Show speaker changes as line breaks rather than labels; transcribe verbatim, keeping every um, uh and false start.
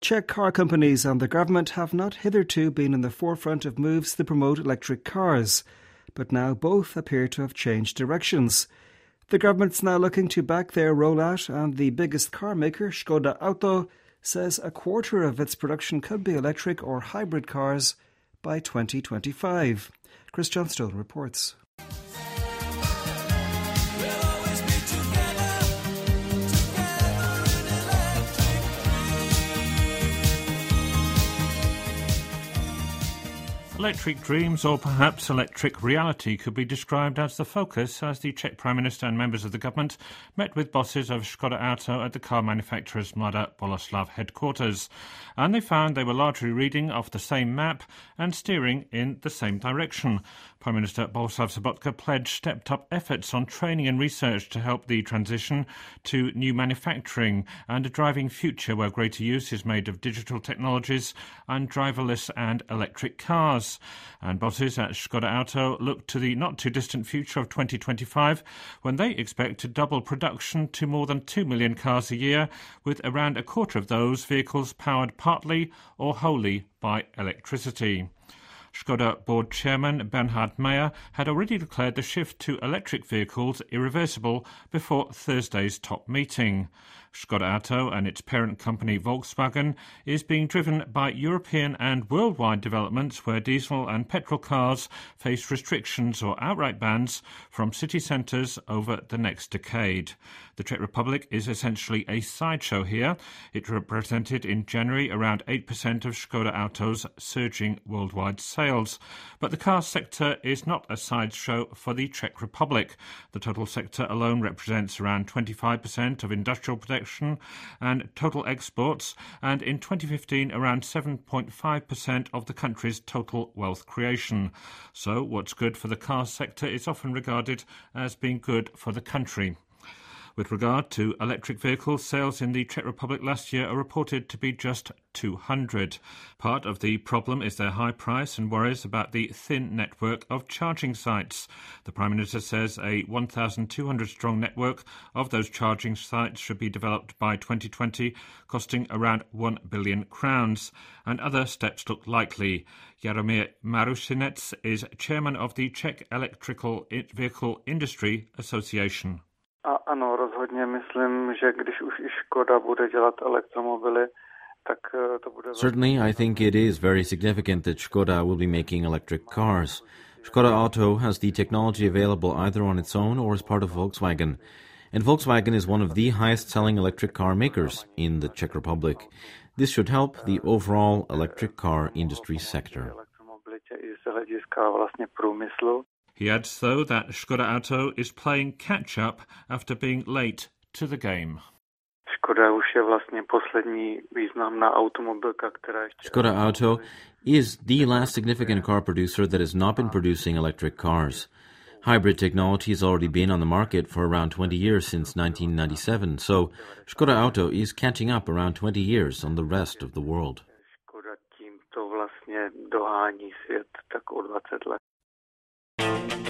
Czech car companies and the government have not hitherto been in the forefront of moves to promote electric cars, but now both appear to have changed directions. The government's now looking to back their rollout, and the biggest car maker, Škoda Auto, says a quarter of its production could be electric or hybrid cars by twenty twenty-five. Chris Johnstone reports.
Electric dreams, or perhaps electric reality, could be described as the focus as the Czech Prime Minister and members of the government met with bosses of Škoda Auto at the car manufacturer's Mladá Boleslav headquarters. And they found they were largely reading off the same map and steering in the same direction. Prime Minister Bohuslav Sobotka pledged stepped-up efforts on training and research to help the transition to new manufacturing and a driving future where greater use is made of digital technologies and driverless and electric cars. And bosses at Škoda Auto look to the not-too-distant future of twenty twenty-five, when they expect to double production to more than two million cars a year, with around a quarter of those vehicles powered partly or wholly by electricity. Škoda board chairman Bernhard Meyer had already declared the shift to electric vehicles irreversible before Thursday's top meeting. Škoda Auto and its parent company Volkswagen is being driven by European and worldwide developments where diesel and petrol cars face restrictions or outright bans from city centres over the next decade. The Czech Republic is essentially a sideshow here. It represented in January around eight percent of Škoda Auto's surging worldwide sales. But the car sector is not a sideshow for the Czech Republic. The total sector alone represents around twenty-five percent of industrial production and total exports, and in twenty fifteen around seven point five percent of the country's total wealth creation. So what's good for the car sector is often regarded as being good for the country. With regard to electric vehicles, sales in the Czech Republic last year are reported to be just two hundred. Part of the problem is their high price and worries about the thin network of charging sites. The Prime Minister says a one thousand two hundred strong network of those charging sites should be developed by twenty twenty, costing around one billion crowns, and other steps look likely. Jaromír Marušinec is chairman of the Czech Electrical Vehicle Industry Association.
A ano, rozhodně myslím, že když už i Škoda bude dělat elektromobily, tak to bude...
Certainly, I think it is very significant that Škoda will be making electric cars. Škoda Auto has the technology available either on its own or as part of Volkswagen. And Volkswagen is one of the highest-selling electric car makers in the Czech Republic. This should help the overall electric car industry sector.
He adds, though, that Škoda Auto is playing catch-up after being late to the game.
Škoda Auto is the last significant car producer that has not been producing electric cars. Hybrid technology has already been on the market for around twenty years since nineteen ninety-seven, so Škoda Auto is catching up around twenty years on the rest of the world.
Dohání svět tak o dvacet let.